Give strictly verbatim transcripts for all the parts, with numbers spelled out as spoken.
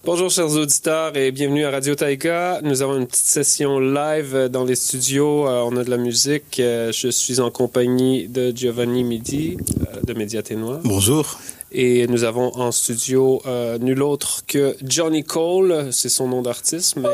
Bonjour chers auditeurs et bienvenue à Radio Taïga. Nous avons une petite session live dans les studios. Euh, on a de la musique. Euh, je suis en compagnie de Giovanni Midi euh, de Médiaténois. Bonjour. Et nous avons en studio euh, nul autre que Johnny Cole. C'est son nom d'artiste, mais...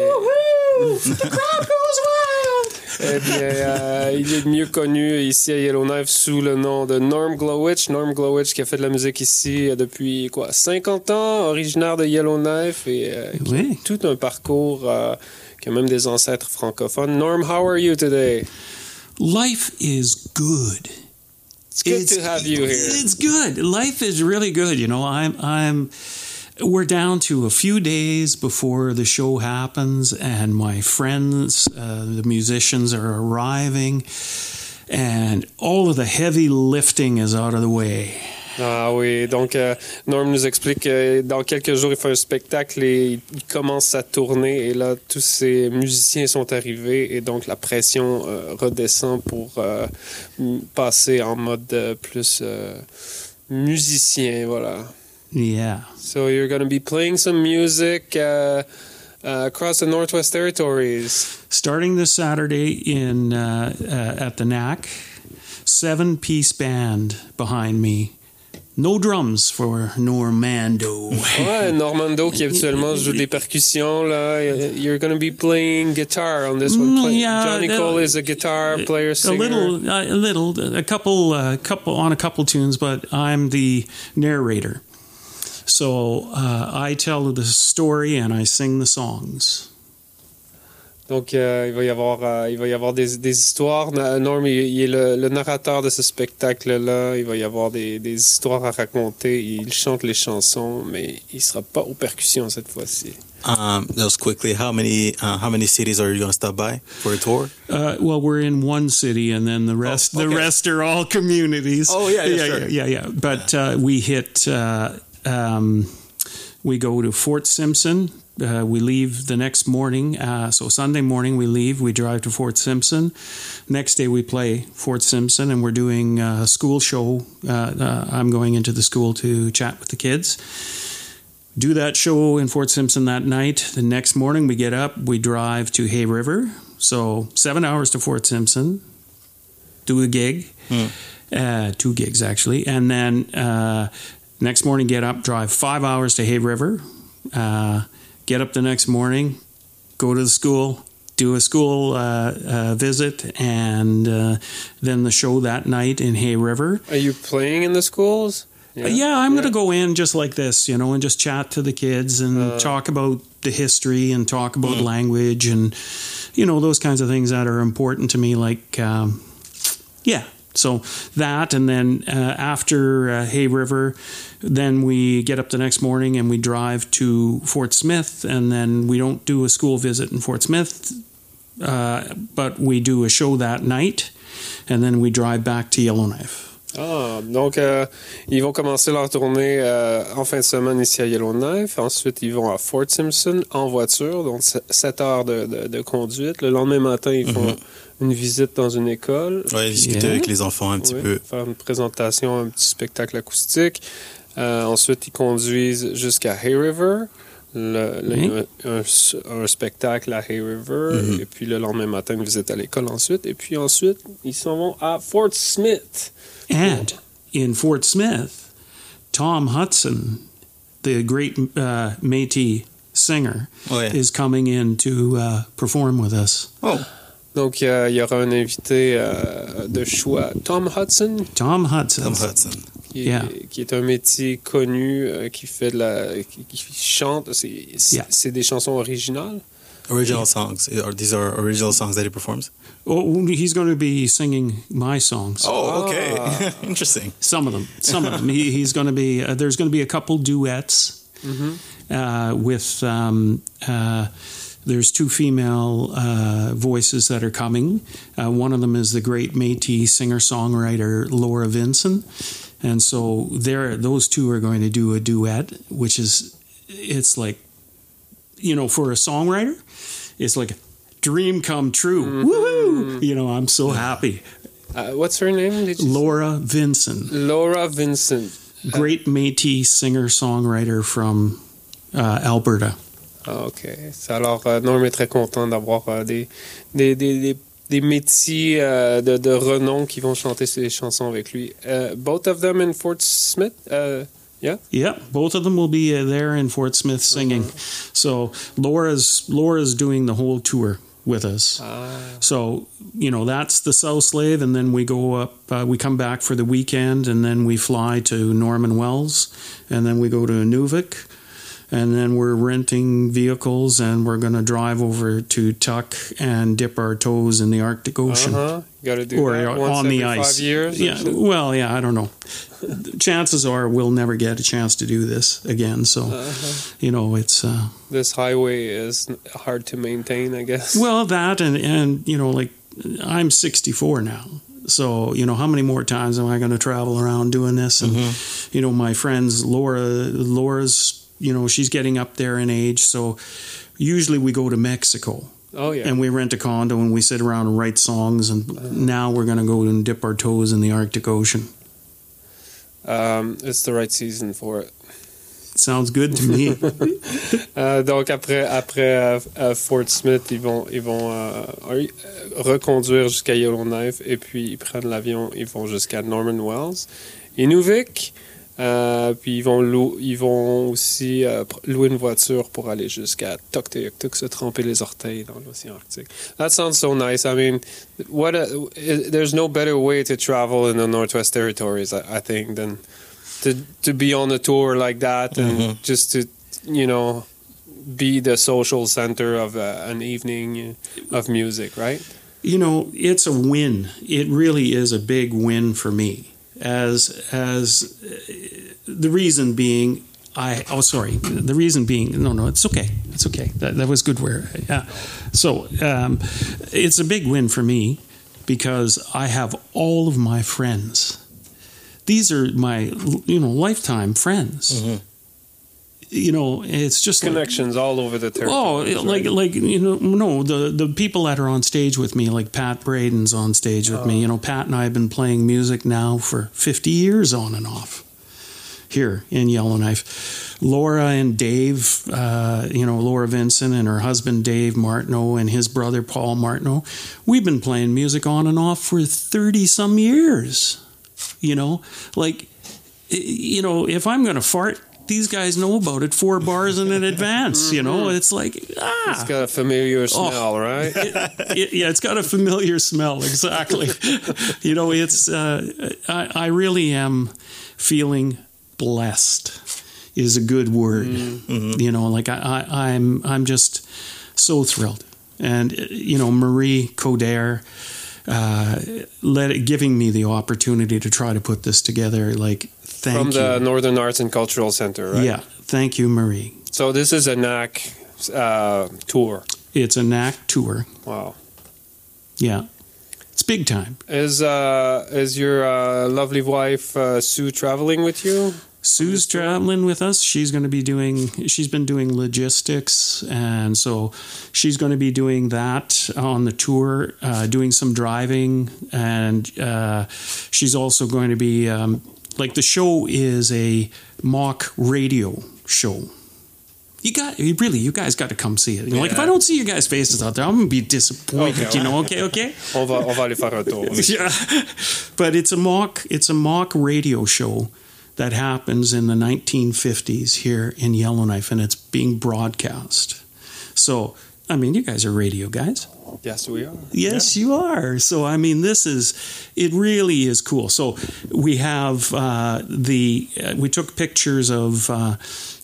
Eh bien, euh, il est mieux connu ici à Yellowknife sous le nom de Norm Glowich. Norm Glowich qui a fait de la musique ici depuis quoi, cinquante ans, originaire de Yellowknife et euh, qui Oui. a tout un parcours euh, qui a même des ancêtres francophones. Norm, how are you today? Life is good. It's good to have you here. It's good. Life is really good. You know, I'm, I'm, we're down to a few days before the show happens, and my friends, uh, the musicians, are arriving, and all of the heavy lifting is out of the way. Ah oui, donc euh, Norm nous explique que dans quelques jours, il fait un spectacle et il commence sa tournée et là, tous ces musiciens sont arrivés et donc la pression euh, redescend pour euh, m- passer en mode euh, plus euh, musicien, voilà. Yeah. So you're going to be playing some music uh, uh, across the Northwest Territories. Starting this Saturday in uh, uh, at the N A C, seven-piece band behind me. No drums for Normando. Ouais, Normando qui habituellement joue des percussions là. You're going to be playing guitar on this one. Play- Yeah, Johnny uh, Cole is a guitar player, A singer. little, uh, a little, a couple, uh, couple on a couple tunes, but I'm the narrator. So uh, I tell the story and I sing the songs. Donc euh, il va y avoir, euh, il va y avoir des, des histoires. Na- Norm, il, il est le, le narrateur de ce spectacle-là. Il va y avoir des, des histoires à raconter. Il chante les chansons, mais il sera pas aux percussions cette fois-ci. Um, just quickly, how many uh, how many cities are you going to stop by for a tour? Uh, well, we're in one city, and then the rest, Oh, okay. the rest are all communities. Oh, yeah, yeah, yeah, sure. yeah, yeah, yeah. But uh, we hit, uh, um, we go to Fort Simpson. Uh, we leave the next morning. Uh, so Sunday morning we leave. We drive to Fort Simpson. Next day we play Fort Simpson, and we're doing a school show. Uh, uh, I'm going into the school to chat with the kids. Do that show in Fort Simpson that night. The next morning we get up, we drive to Hay River. So seven hours to Fort Simpson. Do a gig. Hmm. Uh, two gigs, actually. And then uh, next morning get up, drive five hours to Hay River. Uh, get up the next morning, go to the school, do a school uh, uh, visit, and uh, then the show that night in Hay River. Are you playing in the schools? Yeah, yeah I'm going to go in just like this, you know, and just chat to the kids and Uh. talk about the history and talk about Mm. language and, you know, those kinds of things that are important to me. Like, um, yeah, so that, and then uh, after uh, Hay River, then we get up the next morning and we drive to Fort Smith, and then we don't do a school visit in Fort Smith, uh, but we do a show that night, and then we drive back to Yellowknife. Ah, donc euh, ils vont commencer leur tournée euh, en fin de semaine ici à Yellowknife. Ensuite, ils vont à Fort Simpson en voiture, donc sept heures de, de, de conduite. Le lendemain matin, ils font Mm-hmm. une visite dans une école. Ouais, discuter Yeah. avec les enfants un petit Oui, peu. faire une présentation, un petit spectacle acoustique. Euh, ensuite, ils conduisent jusqu'à Hay River. Le, le- Oui. un, un- un spectacle à Hay River. Mhm. Et puis le lendemain matin, une visite à l'école ensuite. Et puis ensuite, ils s'en vont à Fort Smith. And in Fort Smith, Tom Hudson, the great uh, Métis singer, Ouais. is coming in to uh, perform with us. Oh, Donc, euh, il y aura un invité euh, de choix, Tom Hudson, Tom Hudson. Tom Hudson. qui est, Yeah. qui est un métier connu, euh, qui fait de la, qui, qui chante. C'est, c'est, Yeah. c'est des chansons originales. Original songs. Are these are original songs that he performs? Oh, he's going to be singing my songs. Oh, okay. Ah. Interesting. Some of them. Some of them. He, he's going to be. Uh, there's going to be a couple duets uh, with. Um, uh, there's two female uh, voices that are coming. Uh, one of them is the great Métis singer-songwriter Laura Vinson, and so there, those two are going to do a duet, which is, it's like, you know, for a songwriter, it's like a dream come true. Mm-hmm. Woohoo! You know, I'm so happy. Uh, what's her name? Did you Laura Vinson, Laura Vincent. great Métis singer-songwriter from uh, Alberta. Ah, OK. Alors, euh, Norm est très content d'avoir euh, des, des, des, des, des métiers euh, de, de renom qui vont chanter ses chansons avec lui. Uh, both of them in Fort Smith? Uh, yeah? Yeah, both of them will be uh, there in Fort Smith singing. Uh-huh. So Laura's Laura's doing the whole tour with us. Ah. So, you know, that's the South Slave, and then we go up, uh, we come back for the weekend, and then we fly to Norman Wells, and then we go to Inuvik, and then we're renting vehicles, and we're going to drive over to Tuck and dip our toes in the Arctic Ocean. Uh-huh. You got to do or that once on every the ice. five years? Yeah, well, yeah, I don't know. Chances are we'll never get a chance to do this again. So, uh-huh. you know, it's... Uh, this highway is hard to maintain, I guess. Well, that and, and, you know, like, I'm sixty-four now. So, you know, how many more times am I going to travel around doing this? And, mm-hmm. you know, my friends, Laura, Laura's, you know, she's getting up there in age. So usually we go to Mexico. Oh, yeah. And we rent a condo and we sit around and write songs. And uh-huh. now we're going to go and dip our toes in the Arctic Ocean. Um, it's the right season for it. Sounds good to me. euh, donc après après euh, Fort Smith, ils vont ils vont euh, reconduire jusqu'à Yellowknife et puis ils prennent l'avion, ils vont jusqu'à Norman Wells, Inuvik, euh, puis ils vont lou- ils vont aussi euh, louer une voiture pour aller jusqu'à Tuktoyaktuk, se tremper les orteils dans l'océan Arctique. That sounds so nice. I mean, what a, there's no better way to travel in the Northwest Territories, I, I think, than To, to be on a tour like that and mm-hmm. just to, you know, be the social center of uh, an evening of music, right? You know, it's a win. It really is a big win for me. As as uh, the reason being, I oh sorry, the reason being no no it's okay it's okay that that was good word. Yeah. So um, it's a big win for me because I have all of my friends. These are my, you know, lifetime friends. Mm-hmm. You know, it's just connections like, all over the territory. Oh, like, right? like you know, no, the the people that are on stage with me, like Pat Braden's on stage with oh. me. You know, Pat and I have been playing music now for fifty years on and off here in Yellowknife. Laura and Dave, uh, you know, Laura Vincent and her husband Dave Martineau and his brother Paul Martineau, we've been playing music on and off for thirty some years. You know, like, you know, if I'm going to fart, these guys know about it four bars in advance. Mm-hmm. You know, it's like, ah. It's got a familiar smell, oh, right? it, it, yeah, it's got a familiar smell, exactly. You know, it's, uh, I, I really am feeling blessed is a good word. Mm-hmm. You know, like, I, I, I'm, I'm just so thrilled. And, you know, Marie Coderre, Uh, let it, giving me the opportunity to try to put this together. Like, thank From you. the Northern Arts and Cultural Center, right? Yeah, thank you, Marie. So this is a N A C uh, tour. It's a N A C tour. Wow. Yeah, it's big time. Is uh, is your uh, lovely wife uh, Sue traveling with you? Sue's traveling with us. She's going to be doing, she's been doing logistics, and so she's going to be doing that on the tour, uh, doing some driving, and uh, she's also going to be, um, like, the show is a mock radio show. You got, really, you guys got to come see it. You know, yeah. Like, if I don't see you guys' faces out there, I'm going to be disappointed, okay, you know, okay, okay? on va, on va aller faire un tour. Yeah. But it's a mock, it's a mock radio show that happens in the nineteen fifties here in Yellowknife, and it's being broadcast. So, I mean, you guys are radio guys. Yes, we are. Yes, yeah. you are. So, I mean, this is, it really is cool. So, we have uh, the, uh, we took pictures of uh,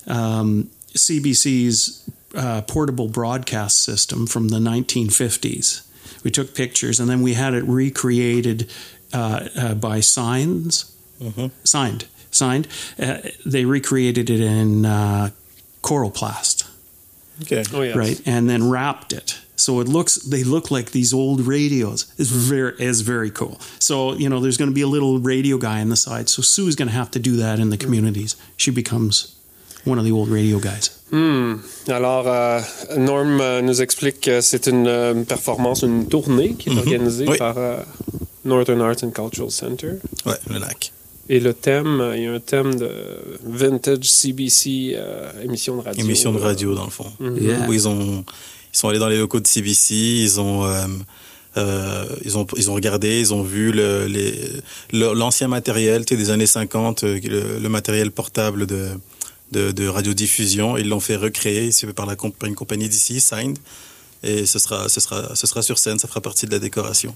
um, C B C's uh, portable broadcast system from the nineteen fifties. We took pictures, and then we had it recreated uh, uh, by Signs, mm-hmm. Signed. Signed. Uh, they recreated it in uh, Coroplast. Okay. Oh, yes. Right, and then wrapped it. So it looks, they look like these old radios. It's very, it's very cool. So, you know, there's going to be a little radio guy on the side. So Sue's going to have to do that in the communities. She becomes one of the old radio guys. Hmm. Alors, euh, Norm euh, nous explique que c'est une euh, performance, une tournée qui est mm-hmm. organisée oui. par euh, Northern Arts and Cultural Center. Oui, le N A C. Et le thème, il y a un thème de vintage C B C, euh, émission de radio. Émission de radio, dans le fond. Mm-hmm. Yeah. Où ils, ont, ils sont allés dans les locaux de C B C, ils ont, euh, euh, ils ont, ils ont regardé, ils ont vu le, les, le, l'ancien matériel des années cinquante, le, le matériel portable de, de, de radiodiffusion. Ils l'ont fait recréer par, la, par une compagnie d'ici, Signed. Et ce sera, ce, sera, ce sera sur scène, ça fera partie de la décoration.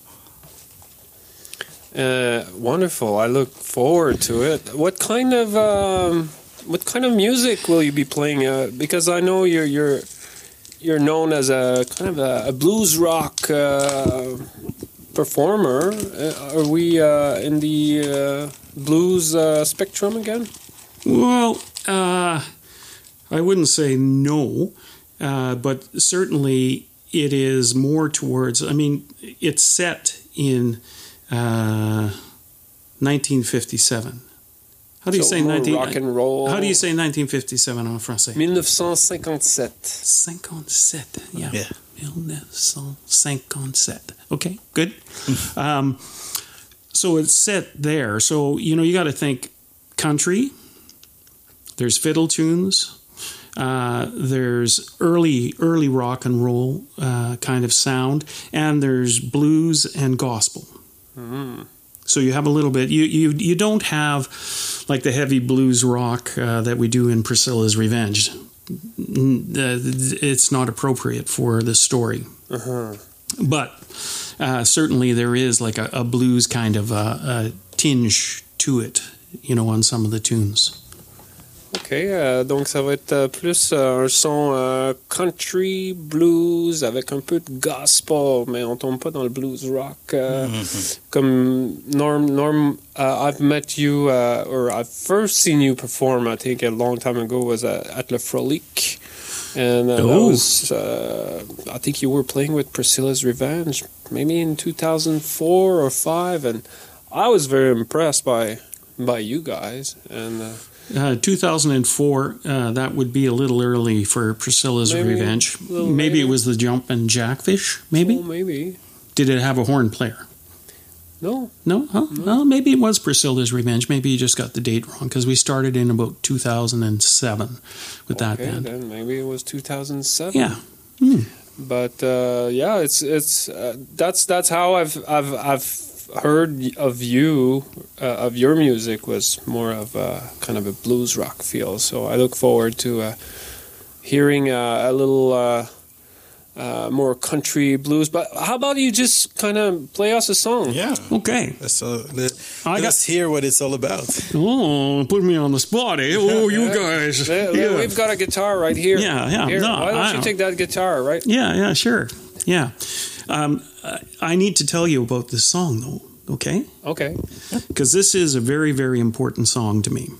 Uh, wonderful. I look forward to it. What kind of um, what kind of music will you be playing? Uh, because I know you're you're you're known as a kind of a, a blues rock uh, performer. Uh, are we uh, in the uh, blues uh, spectrum again? Well, uh, I wouldn't say no, uh, but certainly it is more towards. I mean, it's set in. Uh, nineteen fifty-seven. How do you so say nineteen? rock and roll. How do you say nineteen fifty-seven en français? nineteen fifty-seven. fifty-seven. Yeah. Yeah. nineteen fifty-seven. Okay, good. um, so it's set there. So, you know, you got to think country. There's fiddle tunes. Uh, there's early early rock and roll uh, kind of sound, and there's blues and gospel. Mm-hmm. So you have a little bit. You you you don't have like the heavy blues rock uh, that we do in Priscilla's Revenge. It's not appropriate for the story. Uh-huh. But uh, certainly there is like a, a blues kind of a, a tinge to it, you know, on some of the tunes. OK, euh, donc ça va être plus euh, un son euh, country, blues, avec un peu de gospel, mais on tombe pas dans le blues rock. Euh, mm-hmm. Comme Norm, Norm uh, I've met you, uh, or I've first seen you perform, I think a long time ago, was uh, at Le Frolic. And uh, that was, uh, I think you were playing with Priscilla's Revenge, maybe in two thousand four or five, and I was very impressed by, by you guys. And... Uh, Uh, two thousand four, uh, that would be a little early for Priscilla's maybe Revenge. Maybe it was the Jumpin' Jackfish, maybe? Oh, maybe. Did it have a horn player? No. No? Huh? No. Well, maybe it was Priscilla's Revenge. Maybe you just got the date wrong, because we started in about two thousand seven with okay, that band. Then maybe it was two thousand seven. Yeah. Mm. But uh, yeah, it's it's uh, that's that's how I've I've I've heard of you uh, of your music was more of a kind of a blues rock feel. So I look forward to uh, hearing uh, a little uh, uh, more country blues. But how about you just kind of play us a song? Yeah. Okay. Let's, uh, let, I let's got, hear what it's all about. Oh, put me on the spot, eh? Oh, you guys. Yeah, yeah. We've got a guitar right here. Yeah, yeah. Here, No, why don't I, you take that guitar, right? Yeah, yeah, sure. Yeah. Um, I need to tell you about this song, though, okay? Okay. Because this is a very, very important song to me.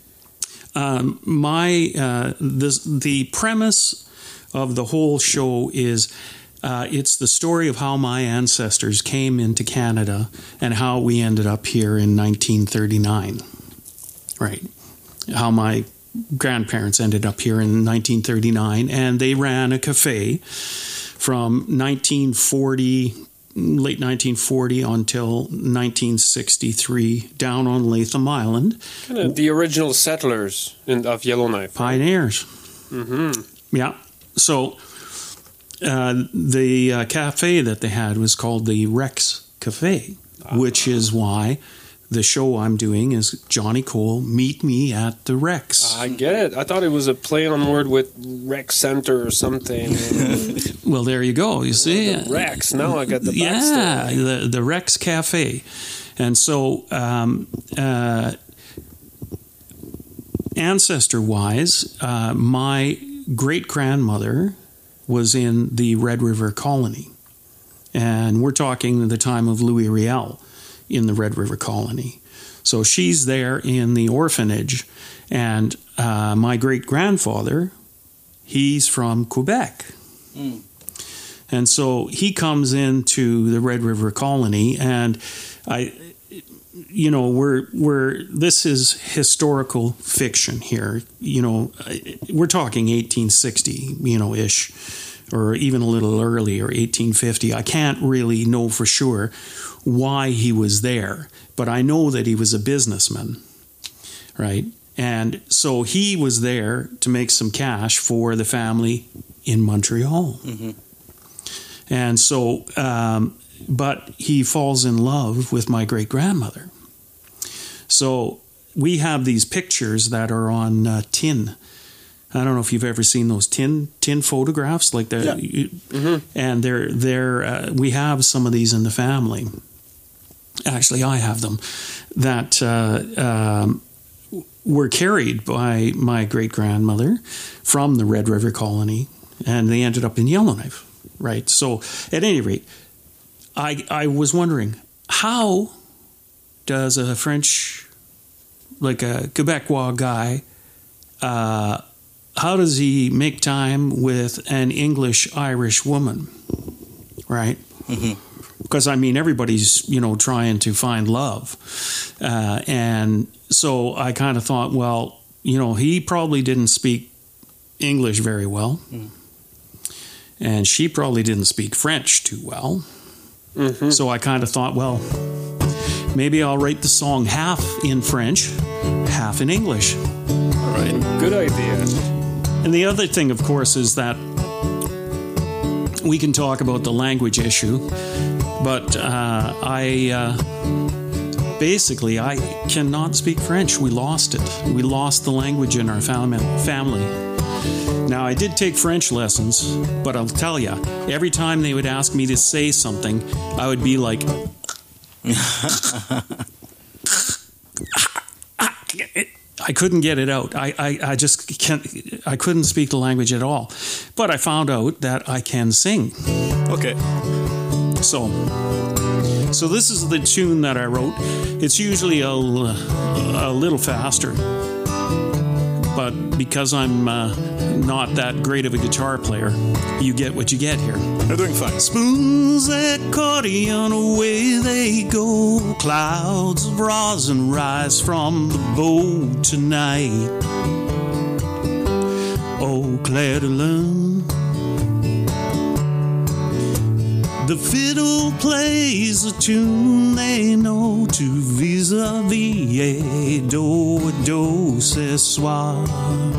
Um, my uh, this, the premise of the whole show is uh, it's the story of how my ancestors came into Canada and how we ended up here in nineteen thirty-nine. Right. How my grandparents ended up here in nineteen thirty-nine, and they ran a cafe from nineteen forty, late nineteen forty until nineteen sixty-three down on Latham Island. Kind of the original settlers in, of Yellowknife. Pioneers. Mm-hmm. Yeah. So uh, the uh, cafe that they had was called the Rex Cafe, uh-huh. which is why the show I'm doing is Johnny Cole, Meet Me at the Rex. I get it. I thought it was a play on word with Rec Center or something. Well, there you go. You see? The Rex. Now I got the Yeah, backstory. the, the Rex Cafe. And so, um, uh, ancestor-wise, uh, my great-grandmother was in the Red River Colony. And we're talking the time of Louis Riel in the Red River Colony. So she's there in the orphanage, and uh, my great-grandfather, he's from Quebec. Mm. And so he comes into the Red River Colony, and I, you know, we're we're this is historical fiction here. You know, we're talking eighteen sixty, you know, ish. or even a little earlier, eighteen fifty. I can't really know for sure why he was there, but I know that he was a businessman, right? And so he was there to make some cash for the family in Montreal. Mm-hmm. And so, um, but he falls in love with my great-grandmother. So we have these pictures that are on uh, tin. I don't know if you've ever seen those tin tin photographs, like that. Yeah. Mm-hmm. And they're they're uh, we have some of these in the family. Actually, I have them that uh, um, were carried by my great grandmother from the Red River Colony, and they ended up in Yellowknife. Right. So, at any rate, I I was wondering, how does a French, like a Quebecois guy, uh, how does he make time with an English-Irish woman, right? Mm-hmm. Because, I mean, everybody's, you know, trying to find love. Uh, and so I kind of thought, well, you know, he probably didn't speak English very well. Mm. And she probably didn't speak French too well. Mm-hmm. So I kind of thought, well, maybe I'll write the song half in French, half in English. All right, good idea. And the other thing, of course, is that we can talk about the language issue, but uh, I uh, basically I cannot speak French. We lost it. We lost the language in our fam- family. Now, I did take French lessons, but I'll tell you, every time they would ask me to say something, I would be like, I couldn't get it out. I, I, I just can't, I couldn't speak the language at all. But I found out that I can sing. Okay. So, so this is the tune that I wrote. It's usually a, a little faster. But because I'm uh, not that great of a guitar player, you get what you get here. They're doing fine. Spoons, accordion, away they go. Clouds of rosin rise from the bow tonight. Oh, Clair de Lune. The fiddle plays a tune they know to vis-a-vis, do, do, ce soir.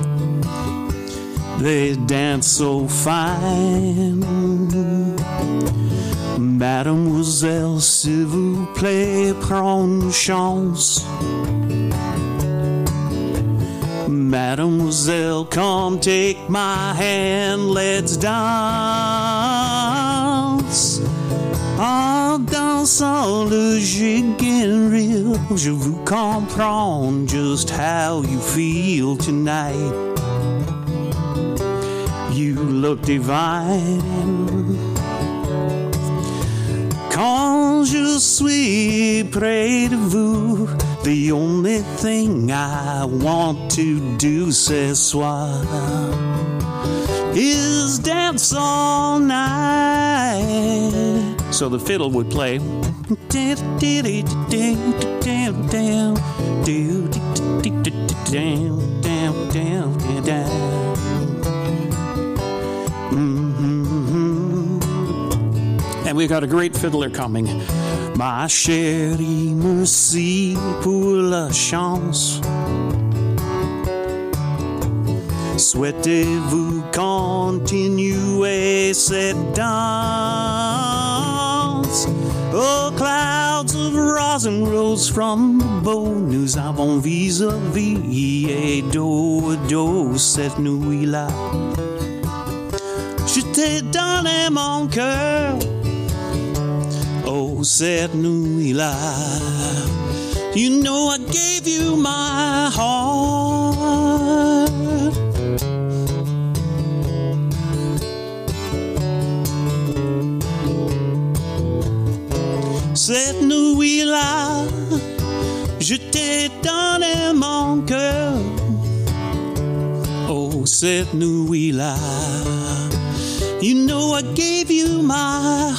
They dance so fine. Mademoiselle, s'il vous plaît, prends une chance. Mademoiselle, come take my hand, let's dance. En dansant le jig and reel, je vous comprends just how you feel tonight. You look divine. Quand je suis près de vous, the only thing I want to do ce soir is dance all night. So the fiddle would play. Mm-hmm. And we've got a great fiddler coming. Ma chérie, merci pour la chance. Souhaitez-vous continuer cette danse? Oh, clouds of rosin rose from the bow. Nous avons vis-à-vis et dos à dos cette nuit-là. Je t'ai donné mon cœur. Oh, cette nuit-là. You know I gave you my heart. Cette nuit-là, je t'ai donné mon cœur. Oh, cette nuit-là, you know I gave you my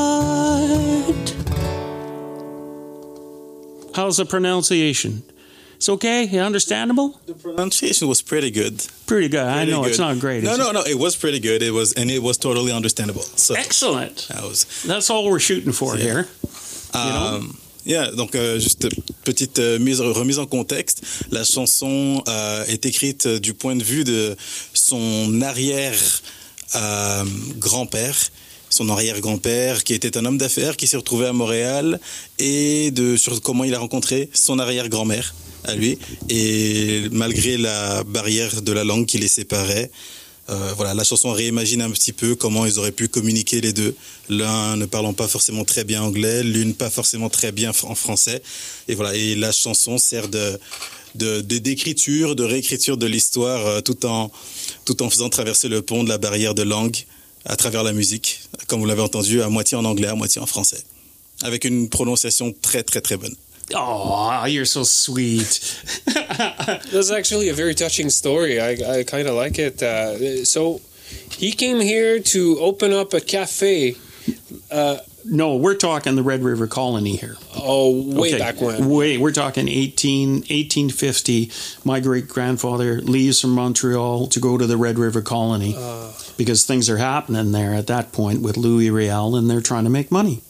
heart. How's the pronunciation? It's okay? Understandable? The pronunciation was pretty good. Pretty good. Pretty I know good. It's not great. No, no, no. It was pretty good. It was, and it was totally understandable. So excellent. That was, That's all we're shooting for yeah. here. Um, you know? Yeah, donc euh, juste petite euh, mise, remise en contexte. La chanson euh, est écrite du point de vue de son arrière euh, grand-père. Son arrière-grand-père, qui était un homme d'affaires, qui s'est retrouvé à Montréal, et de sur comment il a rencontré son arrière-grand-mère à lui, et malgré la barrière de la langue qui les séparait, euh, voilà, la chanson réimagine un petit peu comment ils auraient pu communiquer les deux, l'un ne parlant pas forcément très bien anglais, l'une pas forcément très bien en français, et voilà, et la chanson sert de de, de d'écriture, de réécriture de l'histoire, euh, tout en tout en faisant traverser le pont de la barrière de langue à travers la musique, comme vous l'avez entendu, à moitié en anglais, à moitié en français, avec une prononciation très très très bonne. Oh, you're so sweet. That's actually a very touching story. I, I kind of like it. Uh, so he came here to open up a cafe. Uh, no, we're talking the Red River Colony here. Oh, way okay. back when. Way, we're talking eighteen, eighteen fifty. My great-grandfather leaves from Montreal to go to the Red River Colony uh, because things are happening there at that point with Louis Riel, and they're trying to make money.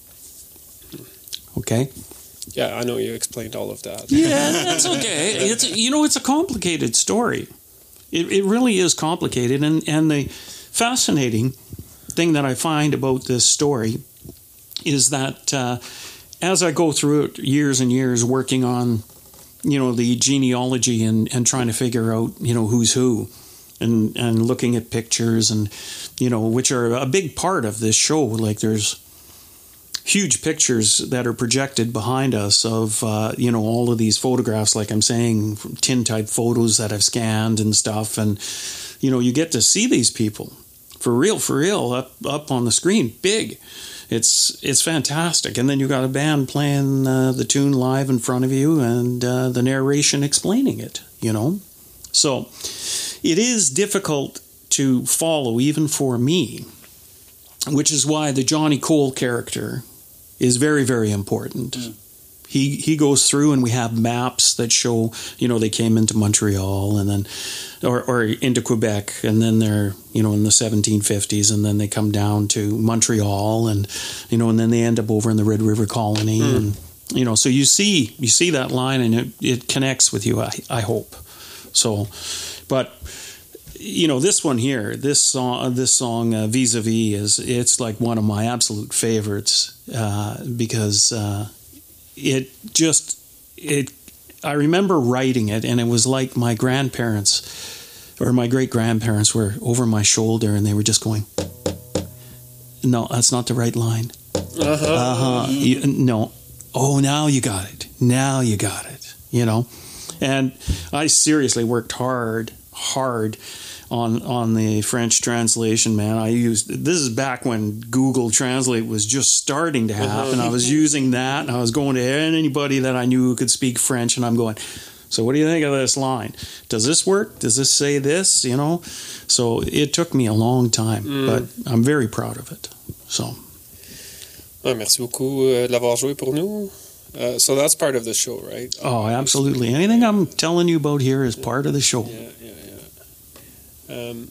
Okay? Yeah, I know you explained all of that. Yeah, that's okay. It's you know, it's a complicated story. It it really is complicated, and and the fascinating thing that I find about this story is that uh, as I go through it years and years working on, you know, the genealogy and, and trying to figure out, you know, who's who, and and looking at pictures and, you know, which are a big part of this show. Like there's huge pictures that are projected behind us of, uh, you know, all of these photographs, like I'm saying, tintype photos that I've scanned and stuff. And, you know, you get to see these people for real, for real, up up on the screen, big. It's it's fantastic. And then you got a band playing uh, the tune live in front of you and uh, the narration explaining it, you know. So it is difficult to follow even for me, which is why the Johnny Cole character is very, very important. Mm. He he goes through and we have maps that show, you know, they came into Montreal and then, or, or into Quebec, and then they're, you know, in the seventeen fifties, and then they come down to Montreal, and, you know, and then they end up over in the Red River Colony. Mm. And, you know, so you see, you see that line and it, it connects with you, I, I hope. So, but, you know, this one here, this song, this song uh, Vis-a-Vis is, it's like one of my absolute favorites uh, because uh, it just, it, I remember writing it and it was like my grandparents or my great-grandparents were over my shoulder and they were just going, no, that's not the right line. Uh-huh. Uh-huh. You, no. Oh, now you got it. Now you got it, you know. And I seriously worked hard, hard on on the French translation, man. I used, this is back when Google Translate was just starting to happen. I was using that, and I was going to anybody that I knew who could speak French, and I'm going, so what do you think of this line? Does this work? Does this say this? You know? So it took me a long time, mm. but I'm very proud of it. So. Ah, merci beaucoup uh, de l'avoir joué pour nous. Uh, so that's part of the show, right? Oh, absolutely. Anything I'm telling you about here is part of the show. Yeah, yeah, yeah. Um,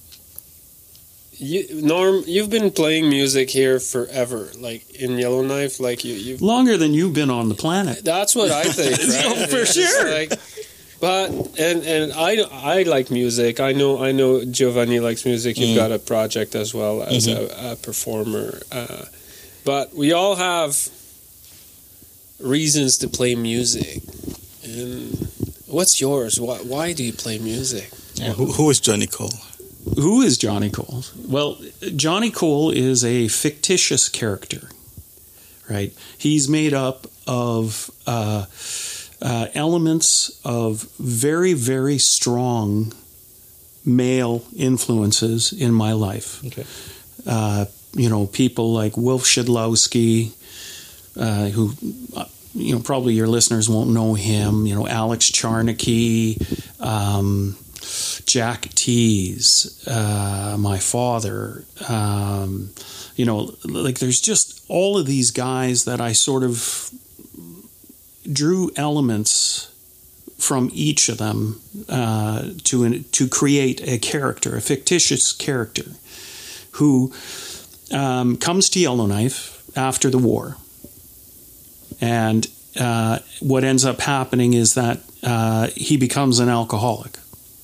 you, Norm, you've been playing music here forever, like in Yellowknife, like you. You've, Longer than you've been on the planet. That's what I think, right? Oh, for sure. Like, but and and I I like music. I know I know Giovanni likes music. You've mm. got a project as well as mm-hmm. a, a performer, uh, but we all have reasons to play music. And what's yours? Why, why do you play music? Yeah. Who, who is Johnny Cole? Who is Johnny Cole? Well, Johnny Cole is a fictitious character, right? He's made up of uh, uh, elements of very, very strong male influences in my life. Okay. Uh, you know, people like Wolf Shedlowski, Uh, who, uh, you know, probably your listeners won't know him, you know, Alex Charnocky, um, Jack Tees, uh, my father, um, you know, like there's just all of these guys that I sort of drew elements from each of them uh, to to create a character, a fictitious character, who um, comes to Yellowknife after the war. And uh, what ends up happening is that uh, he becomes an alcoholic.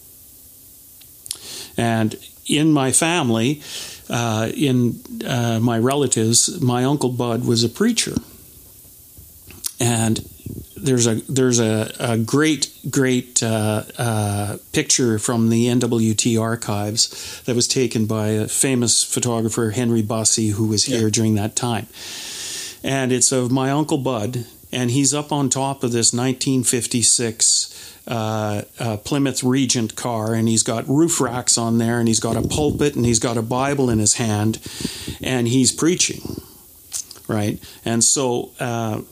And in my family, uh, in uh, my relatives, my Uncle Bud was a preacher. And there's a there's a, a great, great uh, uh, picture from the N W T archives that was taken by a famous photographer, Henry Bussey, who was here yeah. during that time. And it's of my Uncle Bud, and he's up on top of this nineteen fifty-six uh, uh, Plymouth Regent car, and he's got roof racks on there, and he's got a pulpit, and he's got a Bible in his hand, and he's preaching, right? And so uh,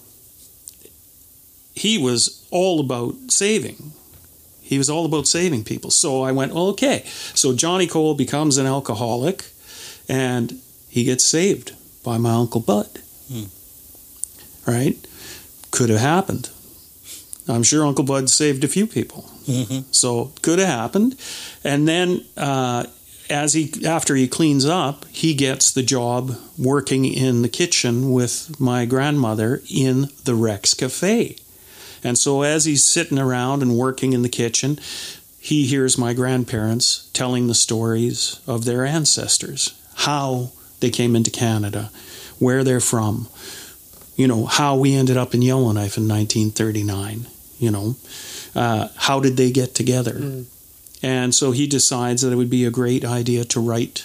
he was all about saving. He was all about saving people. So I went, well, okay. So Johnny Cole becomes an alcoholic, and he gets saved by my Uncle Bud. Hmm. Right? Could have happened. I'm sure Uncle Bud saved a few people. Mm-hmm. So could have happened. And then uh, as he after he cleans up, he gets the job working in the kitchen with my grandmother in the Rex Cafe. And so as he's sitting around and working in the kitchen, he hears my grandparents telling the stories of their ancestors, how they came into Canada, where they're from, you know, how we ended up in Yellowknife in nineteen thirty-nine, you know, uh, how did they get together? Mm. And so he decides that it would be a great idea to write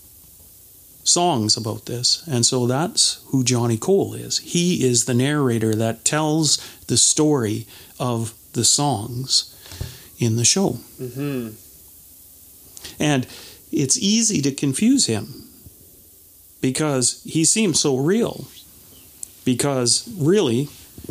songs about this. And so that's who Johnny Cole is. He is the narrator that tells the story of the songs in the show. Mm-hmm. And it's easy to confuse him because he seems so real. Because really,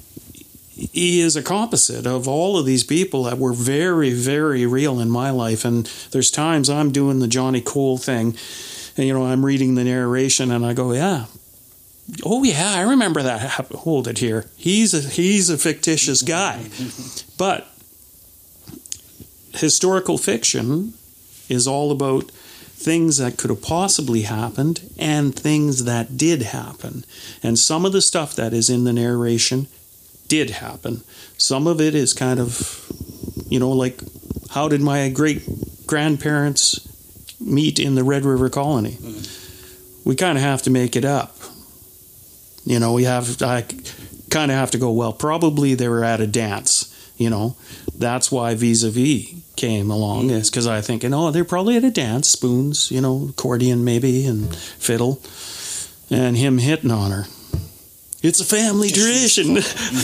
he is a composite of all of these people that were very, very real in my life. And there's times I'm doing the Johnny Cole thing, and, you know, I'm reading the narration, and I go, yeah, oh, yeah, I remember that. Hold it here. He's a, he's a fictitious guy. But historical fiction is all about things that could have possibly happened and things that did happen. And some of the stuff that is in the narration did happen. Some of it is kind of, you know, like, how did my great-grandparents meet in the Red River Colony? Mm. We kind of have to make it up. You know, we have, I kind of have to go, well, probably they were at a dance, you know. That's why Vis-a-Vis came along, is because I think, oh, they're probably at a dance, spoons, you know, accordion maybe, and fiddle, and him hitting on her. It's a family tradition.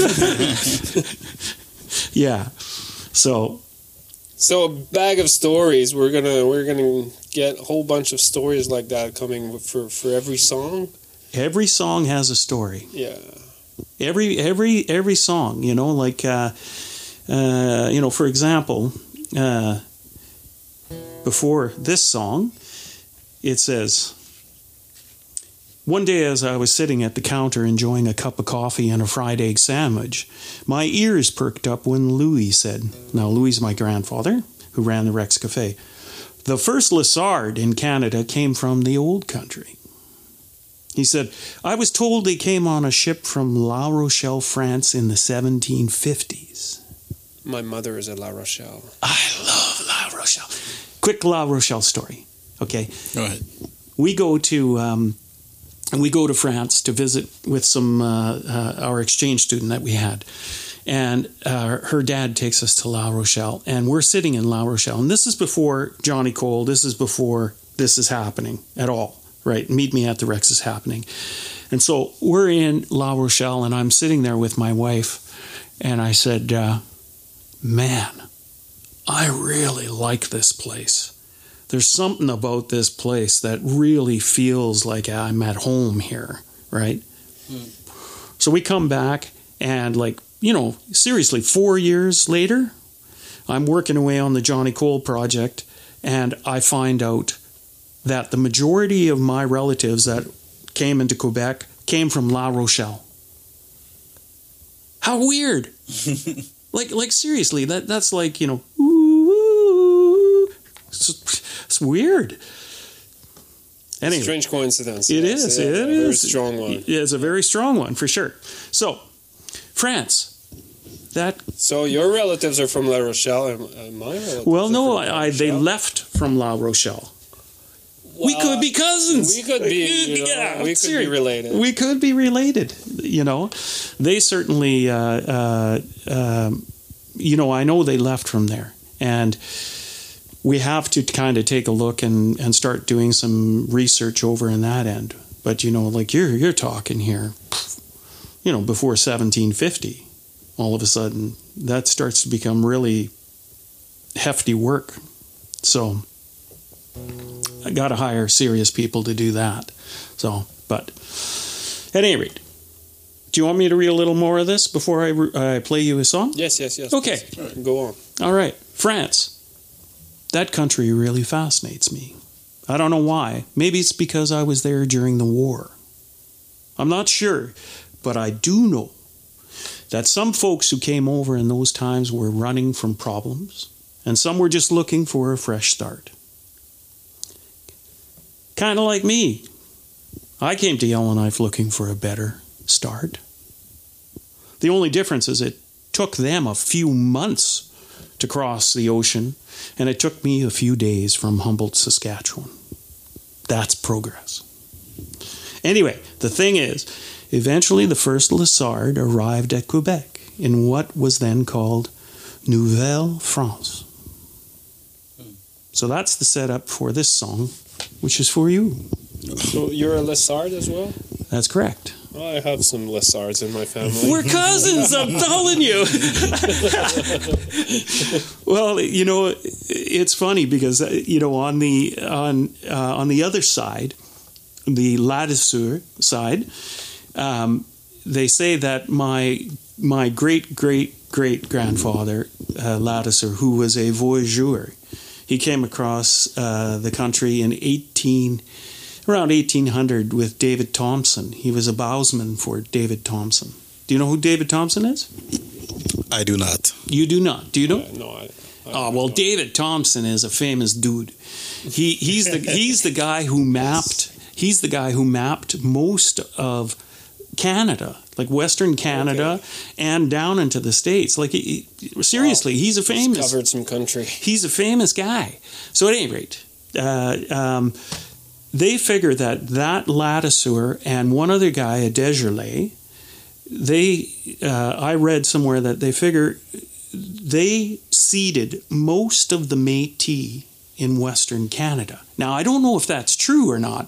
Yeah. So. So a bag of stories. We're gonna we're gonna get a whole bunch of stories like that coming for, for every song. Every song has a story. Yeah. Every every every song, you know, like. Uh, Uh, you know, for example, uh, before this song, it says, one day as I was sitting at the counter enjoying a cup of coffee and a fried egg sandwich, my ears perked up when Louis said, now Louis is my grandfather, who ran the Rex Cafe, the first Lessard in Canada came from the old country. He said, I was told they came on a ship from La Rochelle, France in the seventeen fifties. My mother is at La Rochelle. I love La Rochelle. Quick La Rochelle story. Okay. Go ahead. We go to um, we go to France to visit with some uh, uh, our exchange student that we had, and uh, her dad takes us to La Rochelle, and we're sitting in La Rochelle, and this is before Johnny Cole. This is before this is happening at all, right? Meet Me at the Rex is happening, and so we're in La Rochelle, and I'm sitting there with my wife, and I said. Uh, Man, I really like this place. There's something about this place that really feels like I'm at home here, right? Mm. So we come back and, like, you know, seriously, four years later, I'm working away on the Johnny Cole project, and I find out that the majority of my relatives that came into Quebec came from La Rochelle. How weird. Like, like seriously, that that's like, you know, ooh, it's, it's weird. Anyway, strange coincidence. It yes. is. Yeah, It a is. very strong one. It's a very strong one, for sure. So, France. That So your relatives are from La Rochelle, and uh, my relatives well, are no, from La I, I they Rochelle. left from La Rochelle. we Well, could be cousins. We could be. You know, yeah, we could seriously. be related. We could be related. You know, they certainly. Uh, uh, um, you know, I know they left from there, and we have to kind of take a look and, and start doing some research over in that end. But you know, like you're you're talking here, you know, before seventeen fifty. All of a sudden, that starts to become really hefty work. So I got to hire serious people to do that. So, but at any rate, do you want me to read a little more of this before I, re- I play you a song? Yes, yes, yes. Okay. Please. Go on. All right. France. That country really fascinates me. I don't know why. Maybe it's because I was there during the war. I'm not sure, but I do know that some folks who came over in those times were running from problems, and some were just looking for a fresh start. Kind of like me. I came to Yellowknife looking for a better start. The only difference is it took them a few months to cross the ocean, and it took me a few days from Humboldt, Saskatchewan. That's progress. Anyway, the thing is, eventually the first Lessard arrived at Quebec in what was then called Nouvelle France. So that's the setup for this song, which is for you. So you're a Lessard as well? That's correct. Well, I have some Lessards in my family. We're cousins, I'm telling you. Well, you know, it's funny because, you know, on the on uh, on the other side, the Ladouceur side, um, they say that my my great great great grandfather uh, Ladouceur, who was a voyageur, he came across uh, the country in eighteen around eighteen hundred with David Thompson. He was a bowsman for David Thompson. Do you know who David Thompson is? I do not. You do not. Do you know? Uh, no, I. I Oh well, David Thompson is a famous dude. He he's the he's the guy who mapped. He's the guy who mapped most of Canada, like Western Canada, okay, and down into the States. Like, he, seriously, wow. he's a famous... He's covered some country. He's a famous guy. So at any rate, uh, um, they figure that that Ladouceur and one other guy, a Desjardins, they, uh, I read somewhere that they figure they seeded most of the Métis in Western Canada. Now, I don't know if that's true or not,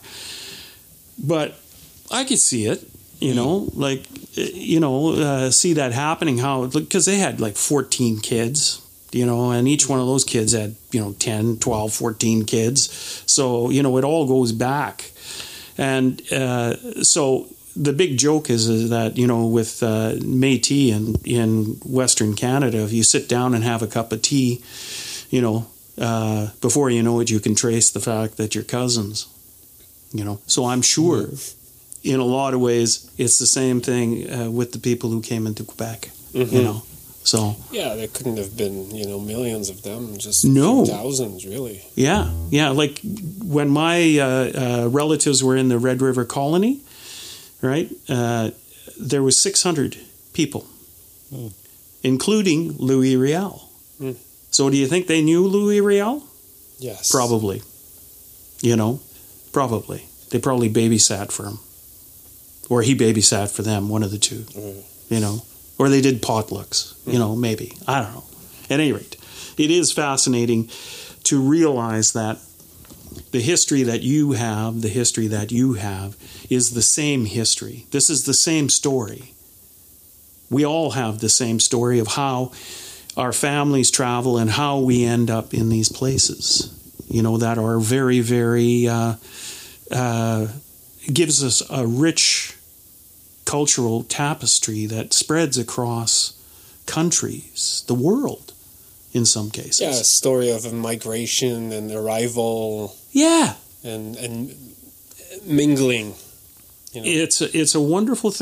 but I could see it, you know, like, you know, uh, see that happening, how, because they had like fourteen kids, you know, and each one of those kids had, you know, ten, twelve, fourteen kids. So, you know, it all goes back. And uh, so the big joke is, is that, you know, with uh, Métis in, in Western Canada, if you sit down and have a cup of tea, you know, uh, before you know it, you can trace the fact that you're cousins. You know, so I'm sure, in a lot of ways, it's the same thing uh, with the people who came into Quebec. Mm-hmm. You know, so yeah, there couldn't have been, you know, millions of them, just no thousands, really. Yeah, yeah. Like when my uh, uh, relatives were in the Red River Colony, right? Uh, there was six hundred people, mm. including Louis Riel. Mm. So, do you think they knew Louis Riel? Yes, probably. You know. Probably. They probably babysat for him. Or he babysat for them, one of the two. Mm. You know. Or they did potlucks. Mm. You know, maybe. I don't know. At any rate, it is fascinating to realize that the history that you have, the history that you have, is the same history. This is the same story. We all have the same story of how our families travel and how we end up in these places. You know, that are very, very, uh, uh, gives us a rich cultural tapestry that spreads across countries, the world, in some cases. Yeah, a story of a migration and arrival. Yeah. And and mingling. You know. It's a, it's a wonderful thing.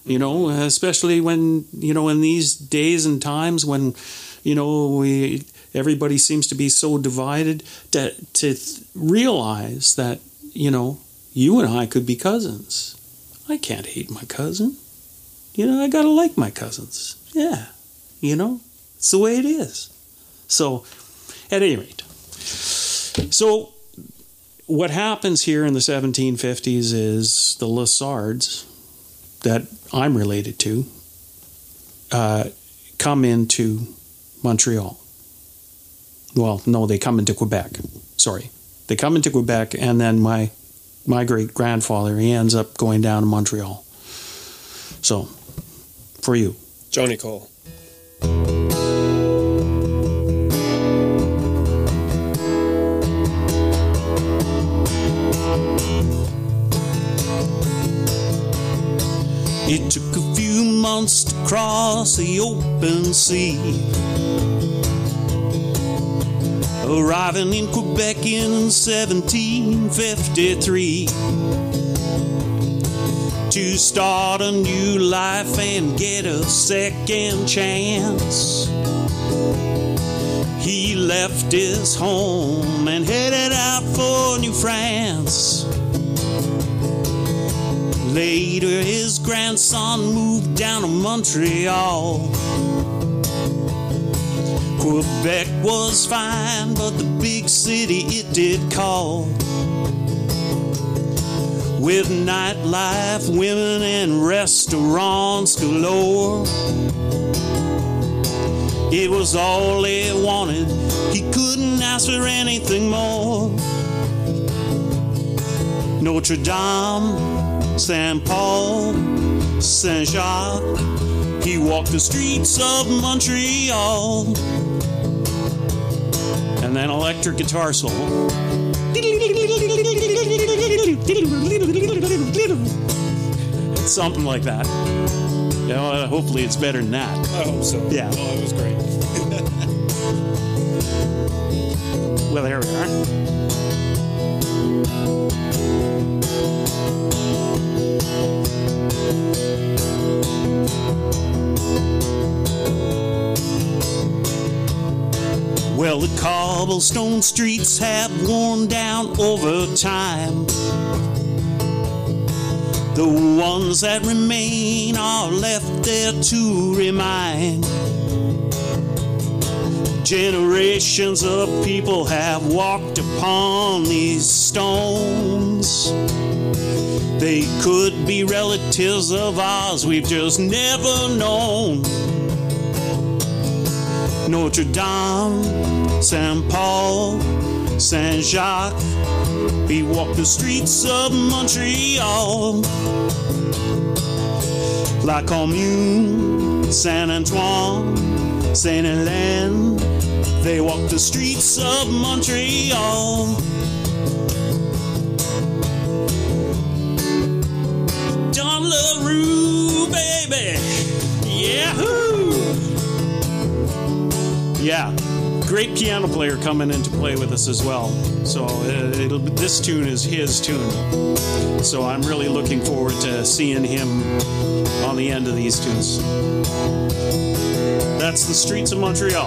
You know, especially when, you know, in these days and times when, you know, we everybody seems to be so divided, to, to th- realize that, you know, you and I could be cousins. I can't hate my cousin. You know, I got to like my cousins. Yeah. You know, it's the way it is. So, at any rate. So, what happens here in the seventeen fifties is the Lessards, that I'm related to, uh, come into Montreal. Well, no, they come into Quebec. Sorry. They come into Quebec, and then my my great-grandfather, he ends up going down to Montreal. So, for you. Johnny Cole. It took a few months to cross the open sea, arriving in Quebec in seventeen fifty-three, to start a new life and get a second chance. He left his home and headed out for New France. Later, his grandson moved down to Montreal. Quebec was fine, but the big city it did call. With nightlife, women, and restaurants galore. It was all he wanted. He couldn't ask for anything more. Notre Dame, Saint Paul, Saint Jacques, he walked the streets of Montreal. And then electric guitar solo. Something like that. You know, hopefully it's better than that. I hope so. Yeah. Oh, it was great. Well, there we are. Well, the cobblestone streets have worn down over time. The ones that remain are left there to remind. Generations of people have walked upon these stones. They could be relatives of ours we've just never known. Notre Dame, Saint Paul, Saint Jacques, he walked the streets of Montreal. La Commune, Saint Antoine, Saint Hélène, they walked the streets of Montreal. Don LaRue, baby, yahoo! Yeah, great piano player coming in to play with us as well. So uh, it'll, this tune is his tune. So I'm really looking forward to seeing him on the end of these tunes. That's the streets of Montreal.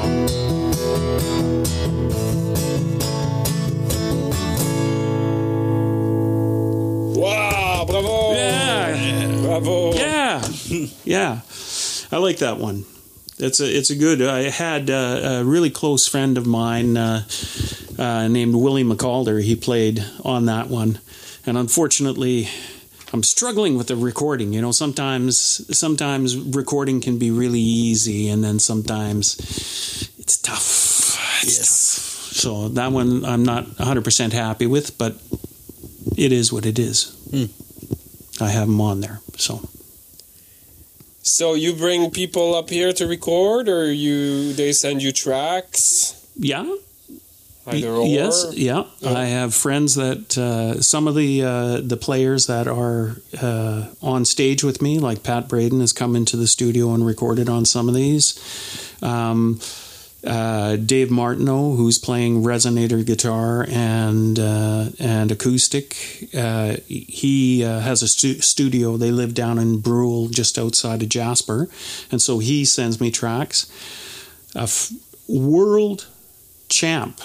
Wow, bravo! Yeah. Bravo! Yeah, yeah. I like that one. It's a it's a good. I had uh, a really close friend of mine uh, uh, named Willie McCalder. He played on that one, and unfortunately, I'm struggling with the recording. You know, sometimes sometimes recording can be really easy, and then sometimes it's tough. It's Yes. tough. So that one I'm not one hundred percent happy with, but it is what it is. Mm. I have them on there, so. So you bring people up here to record, or you they send you tracks? Yeah. Either or? Yes, yeah. Yeah. I have friends that uh, some of the uh, the players that are uh, on stage with me, like Pat Braden, has come into the studio and recorded on some of these. Um, uh, Dave Martineau, who's playing resonator guitar and uh, and acoustic. Uh, he uh, has a stu- studio. They live down in Brule, just outside of Jasper, and so he sends me tracks. A f- world champ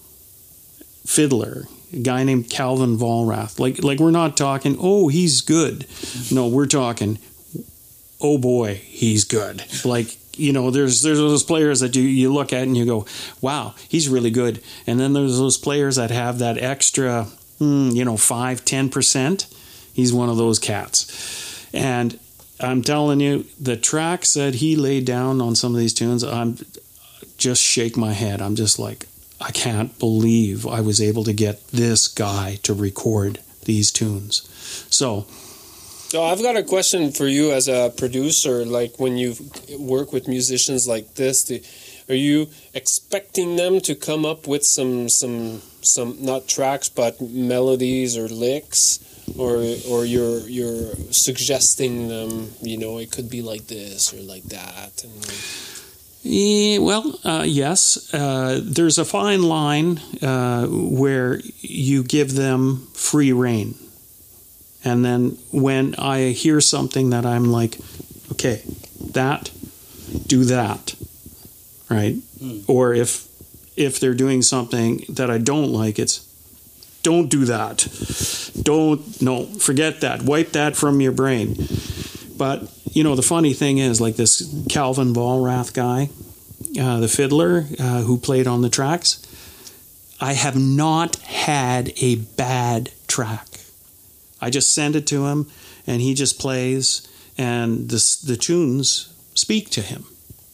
fiddler, a guy named Calvin Vollrath. Like like we're not talking, oh, he's good. No, we're talking, oh boy, he's good. Like, you know, there's there's those players that you, you look at and you go, wow, he's really good. And then there's those players that have that extra, mm, you know, five, ten percent. He's one of those cats. And I'm telling you, the tracks that he laid down on some of these tunes, I'm just shake my head. I'm just like, I can't believe I was able to get this guy to record these tunes. So... So I've got a question for you as a producer. Like, when you work with musicians like this, do, are you expecting them to come up with some some some not tracks but melodies or licks, or or you're you're suggesting them? You know, it could be like this or like that. And like... Yeah, well, uh, yes. Uh, there's a fine line uh, where you give them free rein. And then when I hear something that I'm like, okay, that, do that, right? Mm. Or if if they're doing something that I don't like, it's, don't do that. Don't, no, forget that. Wipe that from your brain. But, you know, the funny thing is, like this Calvin Vollrath guy, uh, the fiddler uh, who played on the tracks, I have not had a bad track. I just send it to him, and he just plays, and the the tunes speak to him,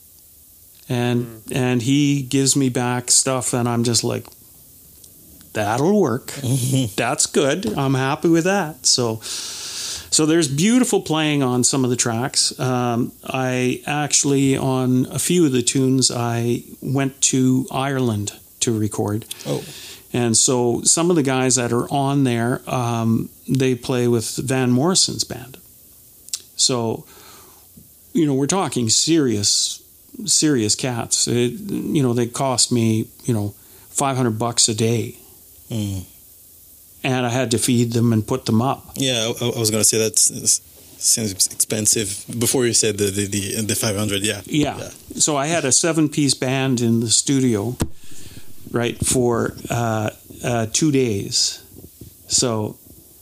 and mm. and he gives me back stuff, and I'm just like, that'll work. Mm-hmm. That's good. I'm happy with that. So, so there's beautiful playing on some of the tracks. Um, I actually, on a few of the tunes, I went to Ireland to record. Oh. And so some of the guys that are on there, um, they play with Van Morrison's band. So, you know, we're talking serious, serious cats. It, you know, they cost me, you know, five hundred bucks a day. Mm. And I had to feed them and put them up. Yeah, I, I was going to say that seems expensive. Before you said the, the, the, the five hundred, yeah. yeah. Yeah. So I had a seven-piece band in the studio, right, for uh, uh, two days. So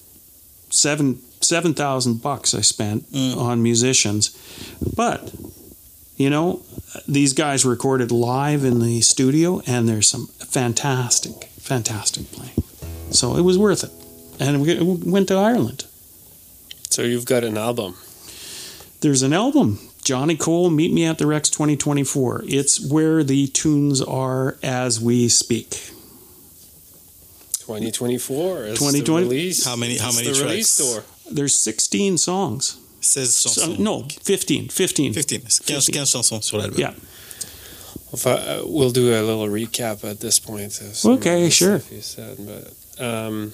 seven seven thousand bucks I spent mm. on musicians. But, you know, these guys recorded live in the studio, and there's some fantastic, fantastic playing. So it was worth it. And we went to Ireland. So you've got an album. There's an album. Johnny Cole, Meet Me at the Rex twenty twenty-four. It's where the tunes are as we speak. twenty twenty-four is twenty twenty the release. How many, how many the tracks? Release tour. There's sixteen songs. seize chansons. So, no, fifteen. fifteen. fifteen. fifteen chansons sur l'album. Yeah. Enfin, uh, we'll do a little recap at this point. Okay, sure. Said, but, um,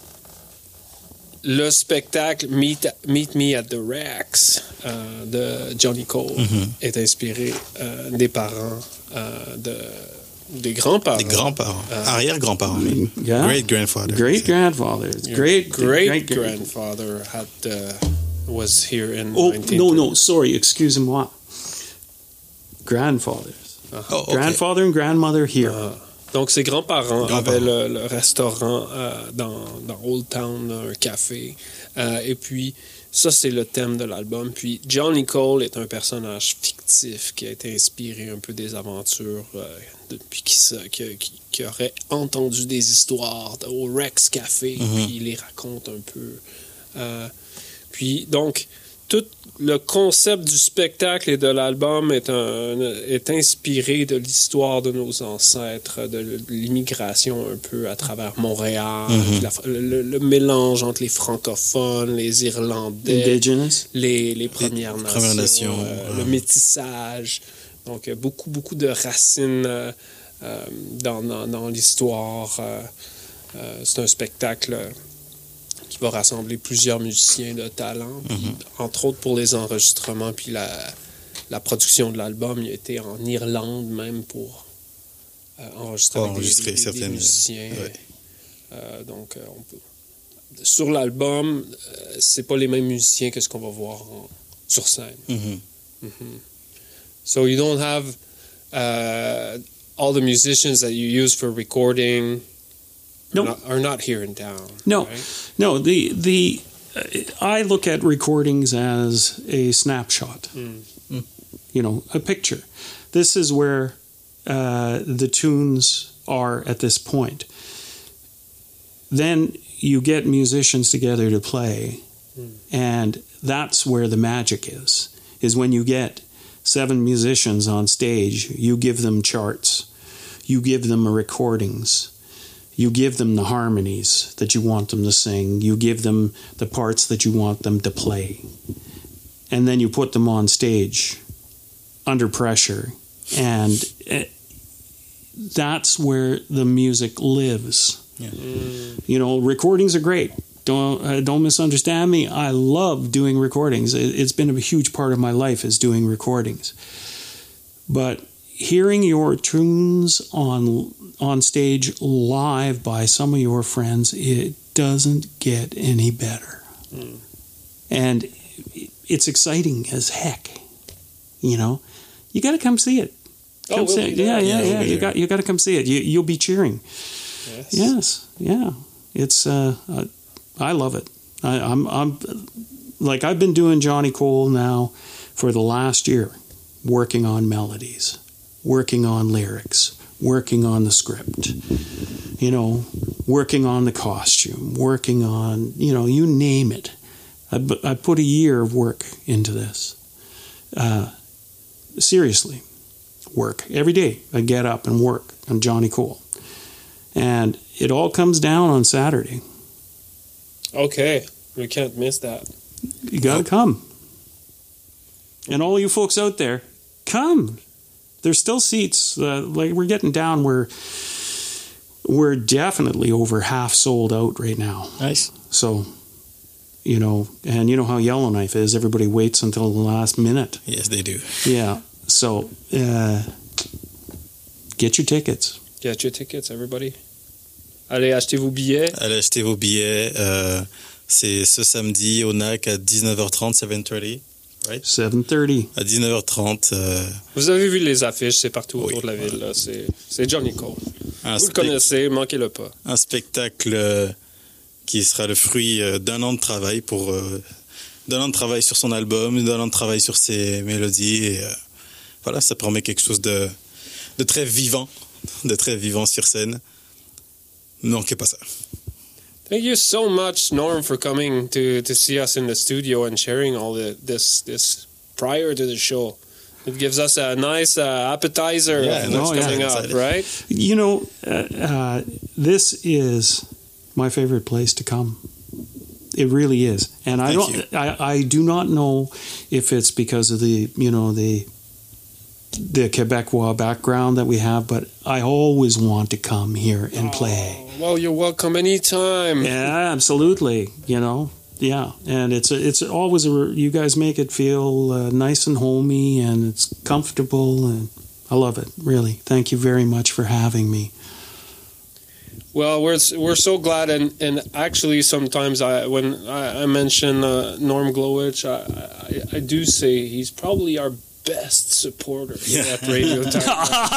le spectacle Meet, Meet Me at the Rex euh, de Johnny Cole mm-hmm. est inspiré euh, des parents euh, de, des grands-parents. Des grands-parents. Euh, Arrière-grands-parents. Yeah. Great-grandfather. Great-grandfather. Great, great, great-grandfather had, uh, was here in Oh, nineteen no, no, sorry, excusez-moi. Grandfathers. Uh-huh. Oh, okay. Grandfather and grandmother here. Uh, donc, ses grands-parents Grand avaient le, le restaurant euh, dans, dans Old Town, un café. Euh, et puis, ça, c'est le thème de l'album. Puis, Johnny Cole est un personnage fictif qui a été inspiré un peu des aventures, euh, depuis qui, qui, qui, qui aurait entendu des histoires au Rex Café, mm-hmm. puis il les raconte un peu. Euh, puis, donc, tout le concept du spectacle et de l'album est, un, est inspiré de l'histoire de nos ancêtres, de l'immigration un peu à travers Montréal, mm-hmm. la, le, le mélange entre les francophones, les Irlandais, Indigenous. les, les Premières les Nations, Premières Nations euh, ouais. le métissage. Donc, beaucoup, beaucoup de racines euh, euh, dans, dans, dans l'histoire. Euh, euh, c'est un spectacle qui va rassembler plusieurs musiciens de talent, puis, mm-hmm. entre autres pour les enregistrements, puis la, la production de l'album, il a été en Irlande même pour euh, enregistrer, avec enregistrer des, des, certaines, des musiciens. ouais. Euh, donc, euh, on peut... sur l'album, euh, c'est pas les mêmes musiciens que ce qu'on va voir en... sur scène. Mm-hmm. Mm-hmm. So you don't have uh, all the musicians that you use for recording No. are, not, are not here in town. No, right? no. The the uh, I look at recordings as a snapshot. Mm. Mm. You know, a picture. This is where uh, the tunes are at this point. Then you get musicians together to play, mm. and that's where the magic is. Is when you get seven musicians on stage, you give them charts, you give them recordings. You give them the harmonies that you want them to sing. You give them the parts that you want them to play. And then you put them on stage under pressure. And it, that's where the music lives. Yeah. Mm. You know, recordings are great. Don't uh, don't misunderstand me. I love doing recordings. It, it's been a huge part of my life is doing recordings. But hearing your tunes on on stage live by some of your friends, it doesn't get any better. Mm. And it's exciting as heck. You know, you got to come see it. Come oh, we'll see it. Yeah, yeah, yeah. yeah. You got you got to come see it. You you'll be cheering. Yes. Yes. Yeah. It's uh, uh I love it. I, I'm I'm like I've been doing Johnny Cole now for the last year, working on melodies, working on lyrics, working on the script, you know, working on the costume, working on, you know, you name it. I, I put a year of work into this. Uh, seriously, work. Every day I get up and work on Johnny Cole. And it all comes down on Saturday. Okay, we can't miss that. You got to come. And all you folks out there, come. There's still seats. Uh, like we're getting down. We're we're definitely over half sold out right now. Nice. So, you know, and you know how Yellowknife is. Everybody waits until the last minute. Yes, they do. Yeah. So, uh, get your tickets. Get your tickets, everybody. Allez acheter vos billets. Allez acheter vos billets. Euh, c'est ce samedi au N A C à dix-neuf heures trente, seven thirty. Right? seven thirty. À dix-neuf heures trente. Euh... Vous avez vu les affiches, c'est partout oui. autour de la ville. Là. C'est, c'est Johnny Cole. Un Vous le connaissez, manquez-le pas. Un spectacle euh, qui sera le fruit euh, d'un an de travail pour euh, d'un an de travail sur son album, d'un an de travail sur ses mélodies. Et euh, voilà, ça promet quelque chose de, de très vivant, de très vivant sur scène. Ne manquez pas ça. Thank you so much, Norm, for coming to, to see us in the studio and sharing all the, this this prior to the show. It gives us a nice uh, appetizer yeah, of what's oh, coming yeah. up, right? You know, uh, uh, this is my favorite place to come. It really is, and I Thank don't. I, I do not know if it's because of the you know the the Quebecois background that we have, but I always want to come here and play. Oh, well, you're welcome anytime. Yeah, absolutely. You know, yeah, and it's a, it's always a, you guys make it feel uh, nice and homey, and it's comfortable, and I love it. Really, thank you very much for having me. Well, we're we're so glad, and, and actually sometimes I when I, I mention uh, Norm Glowich, I, I I do say he's probably our best supporter yeah. at Radio Time.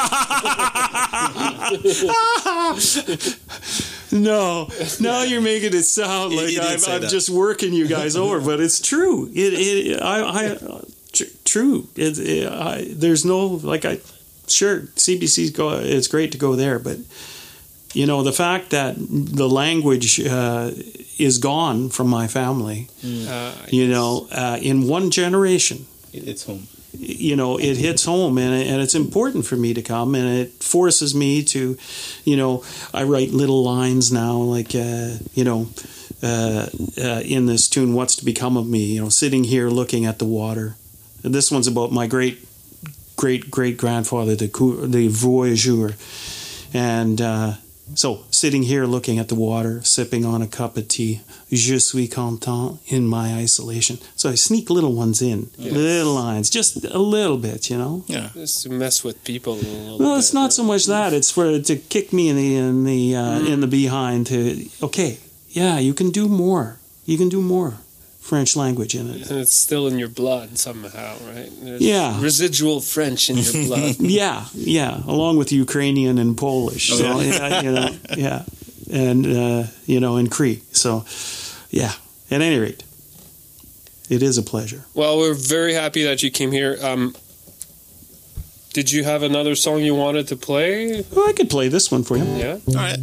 no, now you're making it sound like I'm, I'm just working you guys over, but it's true. It, it I, I tr- true. It, it, I, there's no like I sure C B C's go. It's great to go there, but you know the fact that the language uh, is gone from my family. Mm. Uh, you know, uh, in one generation, it's home. You know, it hits home, and and it's important for me to come, and it forces me to, you know, I write little lines now, like, uh, you know, uh, uh, in this tune, "What's to Become of Me?" You know, sitting here looking at the water. And this one's about my great, great, great grandfather, the the voyageur, and uh, So, sitting here looking at the water, sipping on a cup of tea, je suis content in my isolation. So I sneak little ones in, yes. little lines, just a little bit, you know. Yeah, just to mess with people. A little well, bit, it's not right? so much that; it's for to kick me in the in the uh, mm. in the behind. To okay, yeah, you can do more. You can do more. French language in it. And it's still in your blood somehow, right? There's yeah. residual French in your blood. yeah, yeah, along with Ukrainian and Polish. Oh, so, yeah. yeah, you know, yeah, and uh, you know, and Cree. So, yeah. At any rate, it is a pleasure. Well, we're very happy that you came here. Um, did you have another song you wanted to play? Oh, I could play this one for you. Yeah. All right.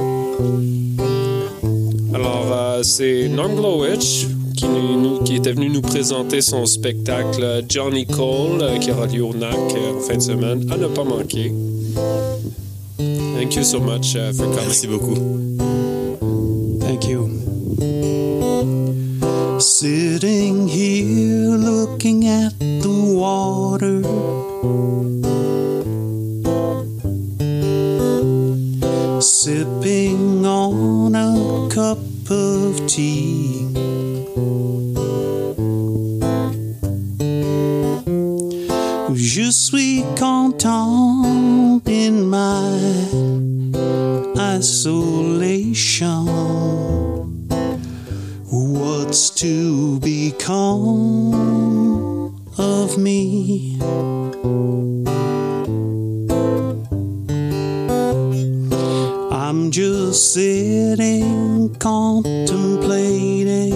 Alors, euh, c'est Norm Glowich qui, nous, qui était venu nous présenter son spectacle Johnny Cole euh, qui aura lieu au N A C euh, en fin de semaine, à ne pas manquer. Thank you so much uh, for coming. Merci beaucoup. Thank you. Sitting here looking at the water, sipping on a cup of tea. Je suis content in my isolation. What's to become of me? I'm just sitting contemplating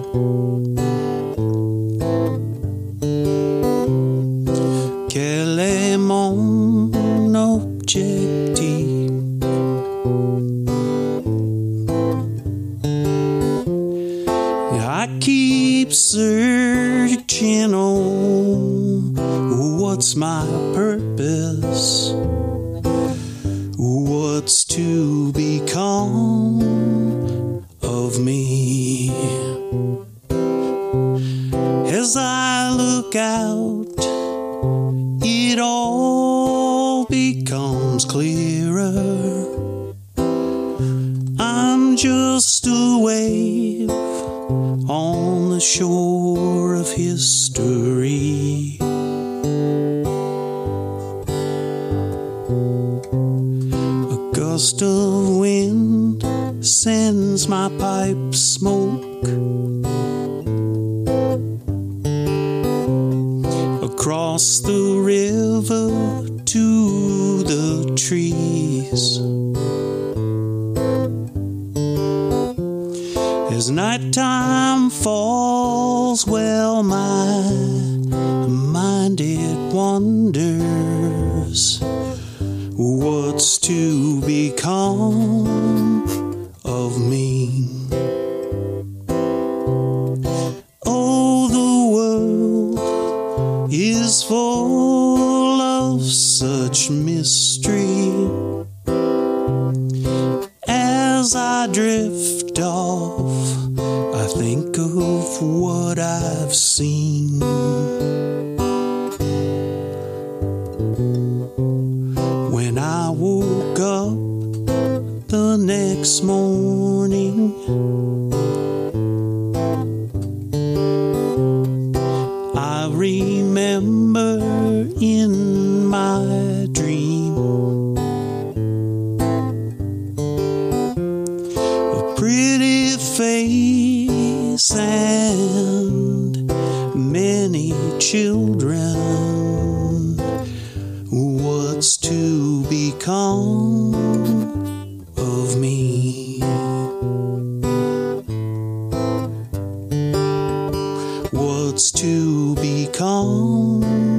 quel est mon objectif. I keep searching on what's my purpose, what's to become of me. As I look out, it all becomes clearer. I'm just a wave on the shore of history. A gust of wind sends my pipe smoke across the river to the trees. As nighttime falls, well, my mind it wonders what's to become of me. Oh, the world is full of such mystery. As I drift off, I think of what I've seen. When I woke up the next morning, I remember in my dream a pretty face and many children. What's to become of me? What's to become